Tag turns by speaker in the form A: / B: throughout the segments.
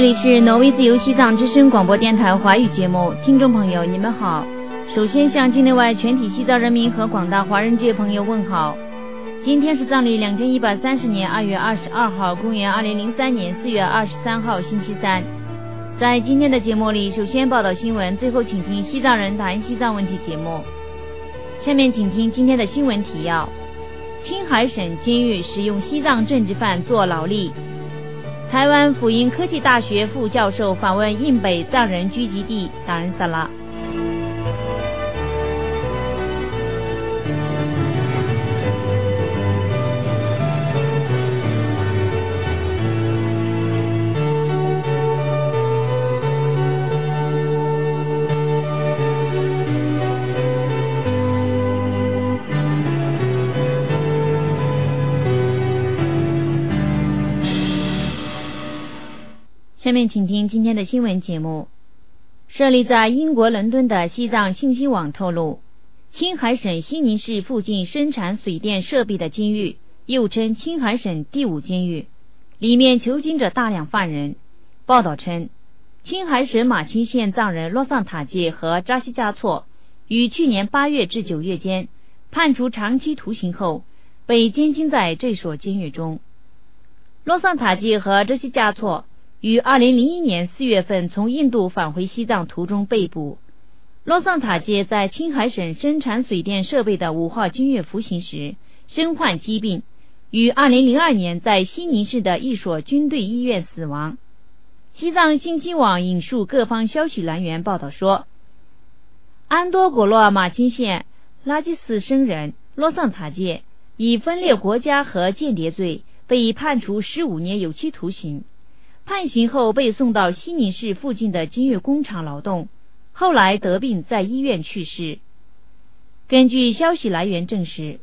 A: 里是挪威自由西藏之声广播电台华语节目，听众朋友你们好。首先向境内外全体西藏人民和广大华人界朋友问好。今天是藏历2130年2月22号，公元2003年4月23号星期三。在今天的节目里，首先报道新闻，最后请听西藏人谈西藏问题节目。下面请听今天的新闻提要：青海省监狱使用西藏政治犯做劳力。台湾辅英科技大学副教授访问印北藏人聚集地达仁萨拉。下面请听今天的新闻节目。设立在英国伦敦的西藏信息网透露，青海省西宁市附近生产水电设备的监狱，又称青海省第5监狱，里面囚禁着大量犯人。报道称，青海省马钦县藏人洛桑塔界和扎西嘉措于去年8月至9月间判处长期徒刑后，被监禁在这所监狱中。洛桑塔界和扎西嘉措于2001年4月份从印度返回西藏途中被捕。洛桑塔界在青海省生产水电设备的5号监狱服刑时身患疾病，于2002年在西宁市的一所军队医院死亡。西藏信息网引述各方消息来源报道说，安多果洛马钦县拉基斯生人洛桑塔界以分裂国家和间谍罪被判处15年有期徒刑，判刑后被送到西宁市附近的监狱工厂劳动，后来得病在医院去世。根据消息来源证实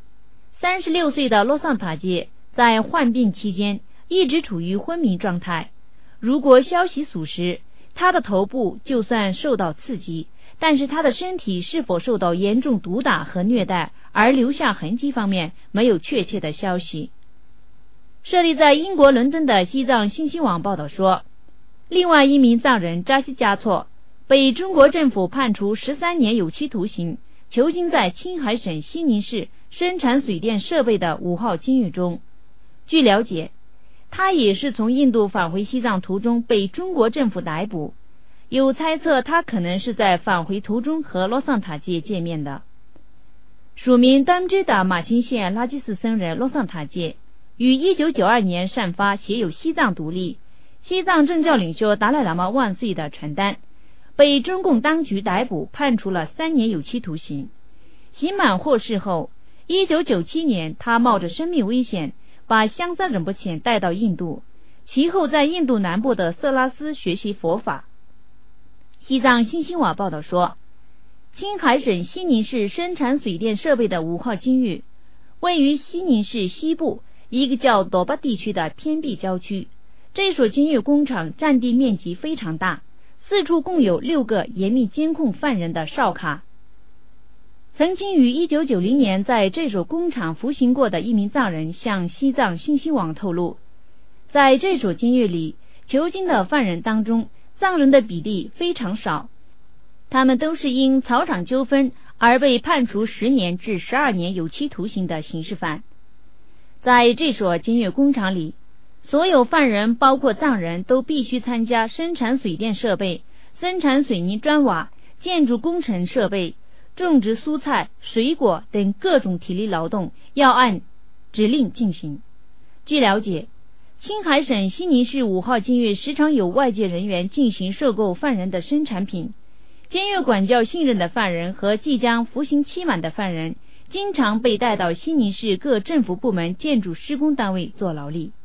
A: ，36岁的洛桑塔界在患病期间一直处于昏迷状态。如果消息属实，他的头部就算受到刺激，但是他的身体是否受到严重毒打和虐待而留下痕迹方面没有确切的消息。设立在英国伦敦的西藏信息网报道说，另外一名藏人扎西嘉措被中国政府判处13年有期徒刑，囚禁在青海省西宁市生产水电设备的5号监狱中。据了解，他也是从印度返回西藏途中被中国政府逮捕，有猜测他可能是在返回途中和洛桑塔界见面的。署名当支的马钦县拉基斯僧人洛桑塔界于1992年擅发写有西藏独立、西藏政教领袖达赖喇嘛万岁的传单，被中共当局逮捕，判处了3年有期徒刑。刑满获释后，1997年他冒着生命危险把香萨仁波切带到印度，其后在印度南部的色拉斯学习佛法。西藏新兴网报道说，青海省西宁市生产水电设备的5号监狱位于西宁市西部一个叫朵巴地区的偏僻郊区。这所监狱工厂占地面积非常大，四处共有6个严密监控犯人的哨卡。曾经于1990年在这所工厂服刑过的一名藏人向西藏信息网透露，在这所监狱里囚禁的犯人当中，藏人的比例非常少，他们都是因草场纠纷而被判处10年至12年有期徒刑的刑事犯。在这所监狱工厂里，所有犯人包括藏人都必须参加生产水电设备、生产水泥砖瓦、建筑工程设备、种植蔬菜、水果等各种体力劳动，要按指令进行。据了解，青海省西宁市5号监狱时常有外界人员进行收购犯人的生产品。监狱管教信任的犯人和即将服刑期满的犯人经常被带到西宁市各政府部门建筑施工单位做劳力。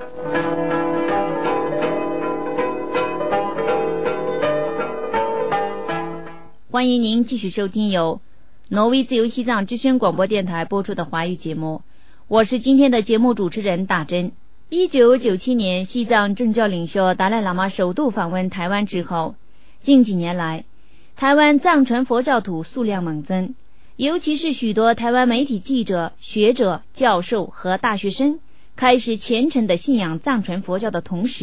A: 欢迎您继续收听由挪威自由西藏之声广播电台播出的华语节目，我是今天的节目主持人大珍。1997年西藏政教领袖达赖喇嘛首度访问台湾之后，近几年来台湾藏传佛教徒数量猛增，尤其是许多台湾媒体记者、学者、教授和大学生开始虔诚地信仰藏传佛教的同时，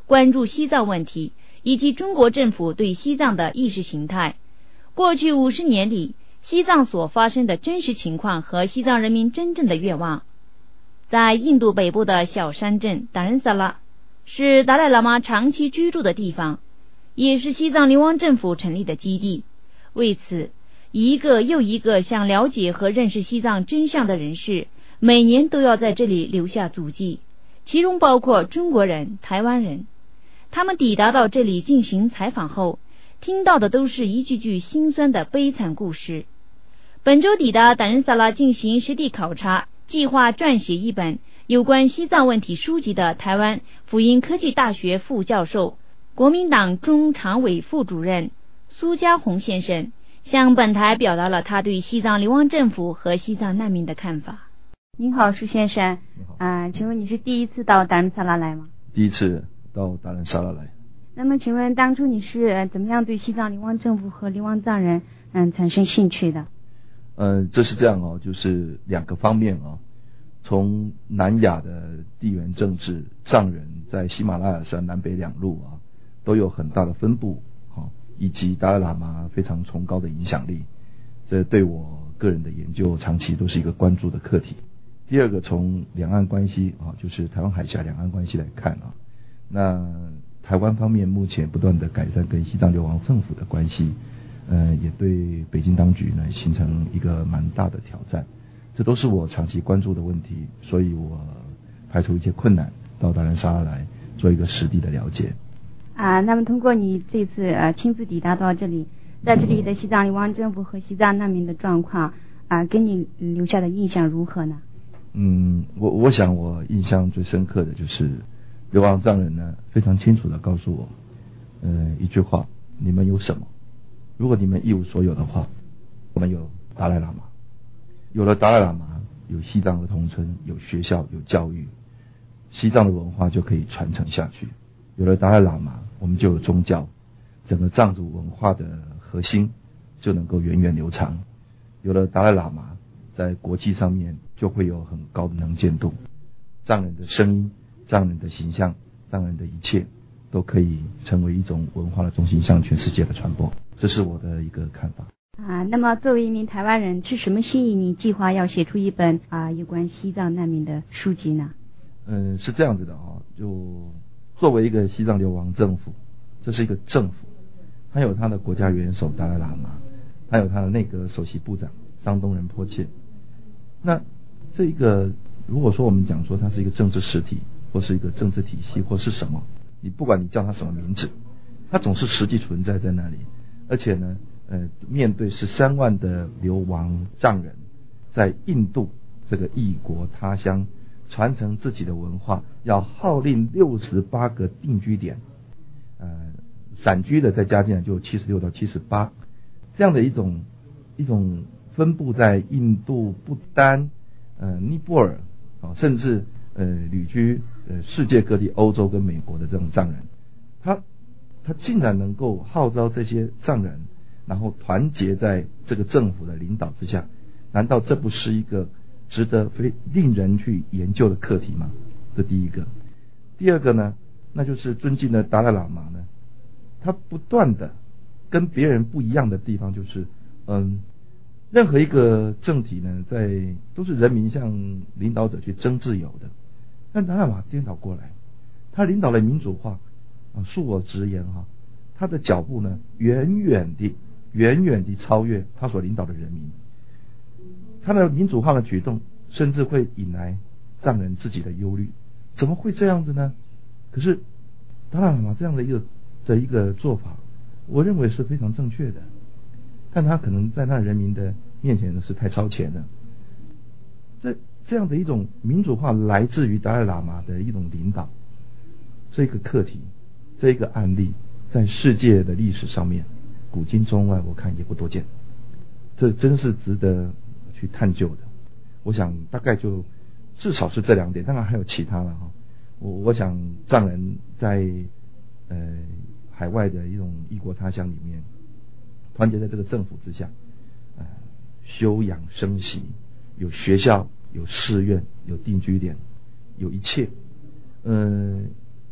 A: 关注西藏问题以及中国政府对西藏的意识形态。过去50年里，西藏所发生的真实情况和西藏人民真正的愿望。在印度北部的小山镇达仁萨拉，是达赖喇嘛长期居住的地方，也是西藏流亡政府成立的基地。为此，一个又一个想了解和认识西藏真相的人士，每年都要在这里留下足迹，其中包括中国人、台湾人。他们抵达到这里进行采访后，听到的都是一句句心酸的悲惨故事。本周抵达达仁萨拉进行实地考察，计划撰写一本有关西藏问题书籍的台湾辅英科技大学副教授、国民党中常委副主任苏家宏先生，向本台表达了他对西藏流亡政府和西藏难民的看法。您好，苏先生。请问你是第一次到达仁萨拉来吗？
B: 第一次到达仁萨拉来。
A: 那么请问当初你是怎么样对西藏流亡政府和流亡藏人产生兴趣的？
B: 这是这样哦，就是2个方面哦。从南亚的地缘政治，藏人在喜马拉雅山南北2路都有很大的分布，以及达赖喇嘛非常崇高的影响力，这对我个人的研究长期都是一个关注的课题。第二个，从两岸关系就是台湾海峡两岸关系来看那台湾方面目前不断的改善跟西藏流亡政府的关系，也对北京当局呢形成一个蛮大的挑战，这都是我长期关注的问题，所以我排除一切困难到达仁萨拉来做一个实地的了解。
A: 那么通过你这次亲自抵达到这里，在这里的西藏流亡政府和西藏难民的状况给你留下的印象如何呢？
B: 我想我印象最深刻的就是流亡藏人呢非常清楚的告诉我一句话：你们有什么？如果你们一无所有的话，我们有达赖喇嘛。有了达赖喇嘛，有西藏儿童村，有学校，有教育，西藏的文化就可以传承下去。有了达赖喇嘛，我们就有宗教，整个藏族文化的核心就能够源远流长。有了达赖喇嘛，在国际上面就会有很高的能见度，藏人的声音、藏人的形象、藏人的一切都可以成为一种文化的中心，向全世界的传播。这是我的一个看法。
A: 那么作为一名台湾人，是什么吸引你计划要写出一本有关西藏难民的书籍呢？
B: 是这样子的就作为一个西藏流亡政府，这是一个政府，它有它的国家元首达赖喇嘛，它有它的内阁首席部长桑东仁波切。那这一个如果说我们讲说它是一个政治实体，或是一个政治体系，或是什么，你不管你叫它什么名字，它总是实际存在在那里。而且呢面对13万的流亡藏人在印度这个异国他乡传承自己的文化，要号令68个定居点，散居的再加进来就76到78，这样的一种分布在印度、不丹、尼泊尔甚至旅居世界各地欧洲跟美国的这种藏人，他竟然能够号召这些藏人，然后团结在这个政府的领导之下，难道这不是一个值得令人去研究的课题吗？这第一个。第二个呢，那就是尊敬的达赖喇嘛呢，他不断的跟别人不一样的地方就是任何一个政体呢都是人民向领导者去争自由的，但达赖喇嘛颠倒过来，他领导了民主化恕我直言他的脚步呢远远地超越他所领导的人民。他的民主化的举动甚至会引来藏人自己的忧虑，怎么会这样子呢？可是达赖喇嘛这样的一个做法，我认为是非常正确的，但他可能在那人民的面前呢是太超前了。这样的一种民主化来自于达赖喇嘛的一种领导，这个课题，这个案例在世界的历史上面古今中外我看也不多见，这真是值得去探究的。我想大概就至少是这2点，当然还有其他了我想藏人在海外的一种异国他乡里面，团结在这个政府之下，休养生息，有学校，有寺院，有定居点，有一切。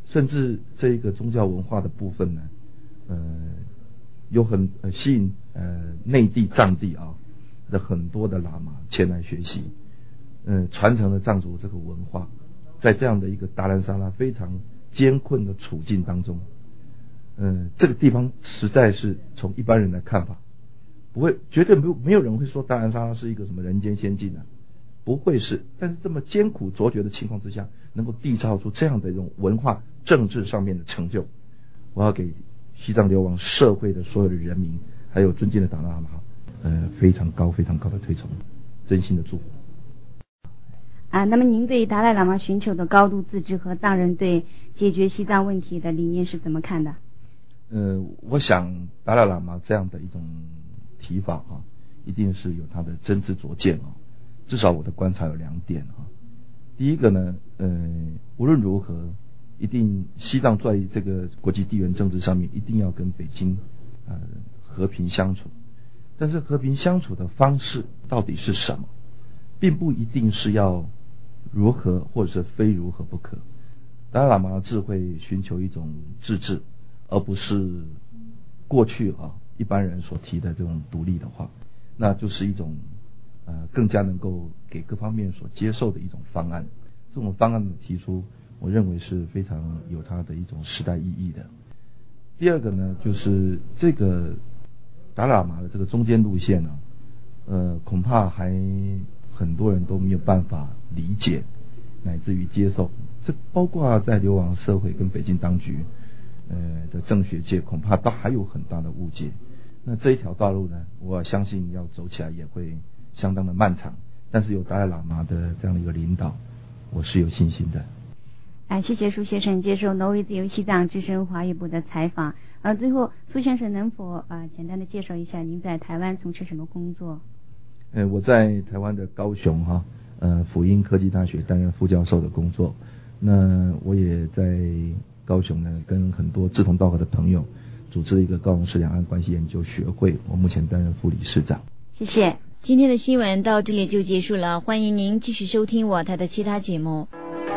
B: 甚至这一个宗教文化的部分呢，有很吸引内地藏地的很多的喇嘛前来学习，传承了藏族这个文化。在这样的一个达兰萨拉非常艰困的处境当中，这个地方实在是从一般人的看法，不会，绝对没有人会说达兰萨拉是一个什么人间仙境的，不会是。但是这么艰苦卓绝的情况之下，能够缔造出这样的一种文化政治上面的成就，我要给西藏流亡社会的所有的人民，还有尊敬的达赖喇嘛，非常高的推崇，真心的祝福。
C: 那么您对达赖喇嘛寻求的高度自治和藏人对解决西藏问题的理念是怎么看的？
B: 我想达赖喇嘛这样的一种提法一定是有他的真知灼见至少我的观察有2点第一个呢，无论如何，一定西藏在这个国际地缘政治上面一定要跟北京和平相处，但是和平相处的方式到底是什么，并不一定是要如何或者是非如何不可。达赖喇嘛的智慧寻求一种自治，而不是过去一般人所提的这种独立的话，那就是一种更加能够给各方面所接受的一种方案。这种方案的提出，我认为是非常有它的一种时代意义的。第二个呢，就是这个达赖喇嘛的这个中间路线恐怕还很多人都没有办法理解乃至于接受，这包括在流亡社会跟北京当局的政学界，恐怕都还有很大的误解。那这一条道路呢，我相信要走起来也会相当的漫长，但是有达赖喇嘛的这样的一个领导，我是有信心的。
C: 谢谢苏先生接受挪威自由西藏之声华语部的采访。最后苏先生能否简单的介绍一下您在台湾从事什么工作？
B: 我在台湾的高雄辅英科技大学担任副教授的工作。那我也在高雄呢，跟很多志同道合的朋友组织了一个高雄市两岸关系研究学会，我目前担任副理事长。
C: 谢谢。
A: 今天的新闻到这里就结束了，欢迎您继续收听我台的其他节目。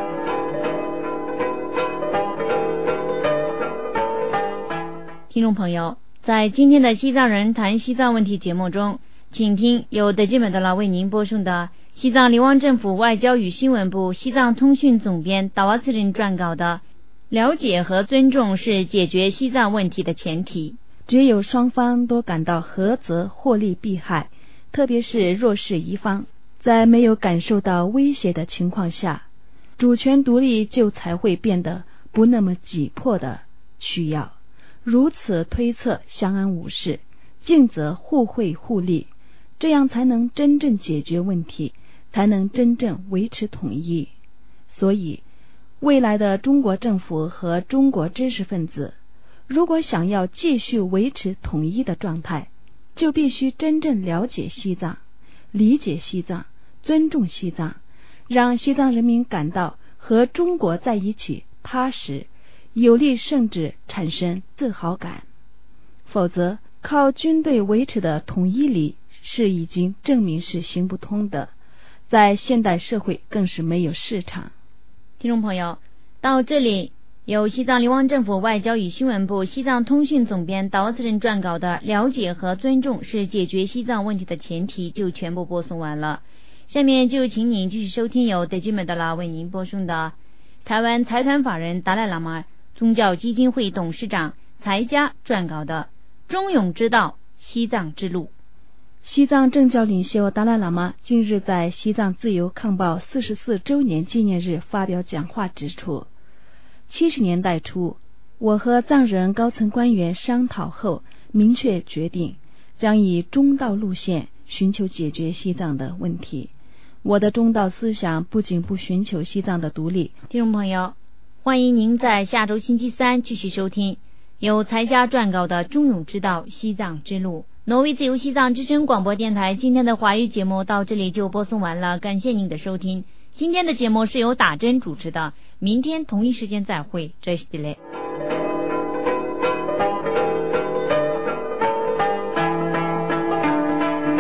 A: 听众朋友，在今天的西藏人谈西藏问题节目中，请听由德基本德拉为您播送的西藏流亡政府外交与新闻部西藏通讯总编达瓦次仁撰稿的了解和尊重是解决西藏问题的前提。
D: 只有双方都感到合则获利避害，特别是弱势一方，在没有感受到威胁的情况下，主权独立就才会变得不那么急迫的需要。如此推测相安无事，静则互惠互利，这样才能真正解决问题，才能真正维持统一。所以未来的中国政府和中国知识分子，如果想要继续维持统一的状态，就必须真正了解西藏，理解西藏，尊重西藏，让西藏人民感到和中国在一起踏实有利，甚至产生自豪感。否则靠军队维持的统一理是已经证明是行不通的，在现代社会更是没有市场。
A: 听众朋友，到这里由西藏流亡政府外交与新闻部西藏通讯总编达瓦次仁撰稿的了解和尊重是解决西藏问题的前提就全部播送完了。下面就请您继续收听由德基本德拉为您播送的台湾财团法人达赖喇嘛宗教基金会董事长财家撰稿的忠勇之道西藏之路。
D: 西藏政教领袖达赖喇嘛近日在西藏自由抗暴44周年纪念日发表讲话指出，70年代初，我和藏人高层官员商讨后明确决定，将以中道路线寻求解决西藏的问题。我的中道思想不仅不寻求西藏的独立。
A: 听众朋友，欢迎您在下周星期三继续收听由财家撰稿的忠勇之道西藏之路。挪威自由西藏之声广播电台今天的华语节目到这里就播送完了，感谢您的收听。今天的节目是由打针主持的，明天同一时间再会，这是的嘞。